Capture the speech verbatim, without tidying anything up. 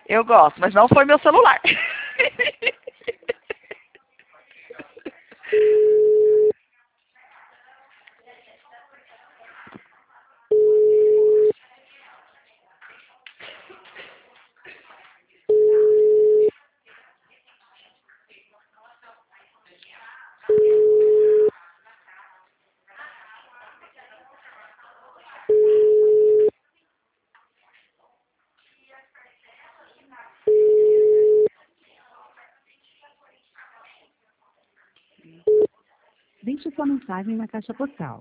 Eu gosto, mas não foi meu celular. Deixe sua mensagem na caixa postal.